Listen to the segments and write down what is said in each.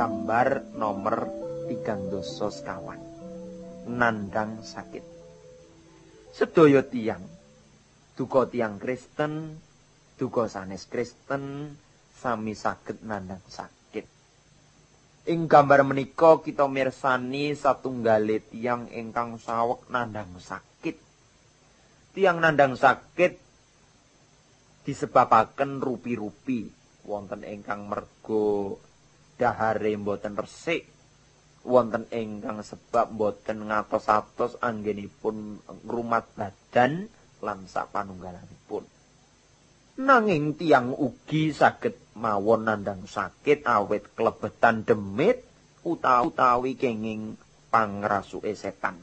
gambar nomor 3 nandhang sakit. Sedaya tiyang duka tiyang Kristen, duka sanes Kristen sami saged nandhang sakit. Ing gambar menika kita mirsani satunggale tiyang ingkang saweg nandhang sakit. Tiyang nandhang sakit disebabaken rupi-rupi, wonten ingkang merga dahare mboten resik, wonten ingkang sebab mboten ngatos-atos anggenipun ngrumat badan lan sapanunggalanipun. Nanging tiyang ugi saged mawon nandhang sakit awit klebetan demit utawi kenging pangrasuke setan.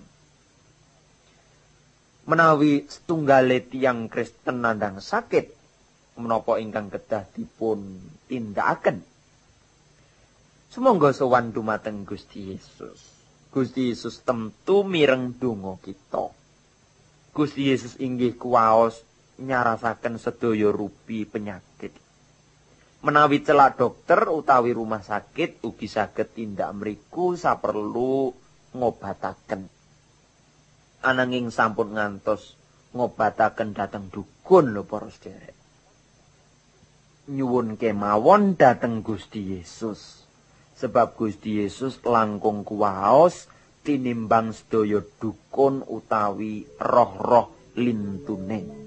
Menawi setunggale tiyang Kristen nandhang sakit, menapa ingkang kedah dipun tindakaken? Sumangga sowan dumateng Gusti Yesus. Gusti Yesus temtu mireng donga kita. Gusti Yesus inggih kuwaos nyarasaken sedaya rupi penyakit. Menawi celak dokter utawi rumah sakit ugi saged tindak mriku saperlu ngobataken. Ananging sampun ngantos ngobataken dhateng dukun lho para sedherek. Nyuwun kemawon dhateng Gusti Yesus. Sebab Gusti Yesus langkung kuwaos tinimbang sedaya dukun utawi roh-roh lintune.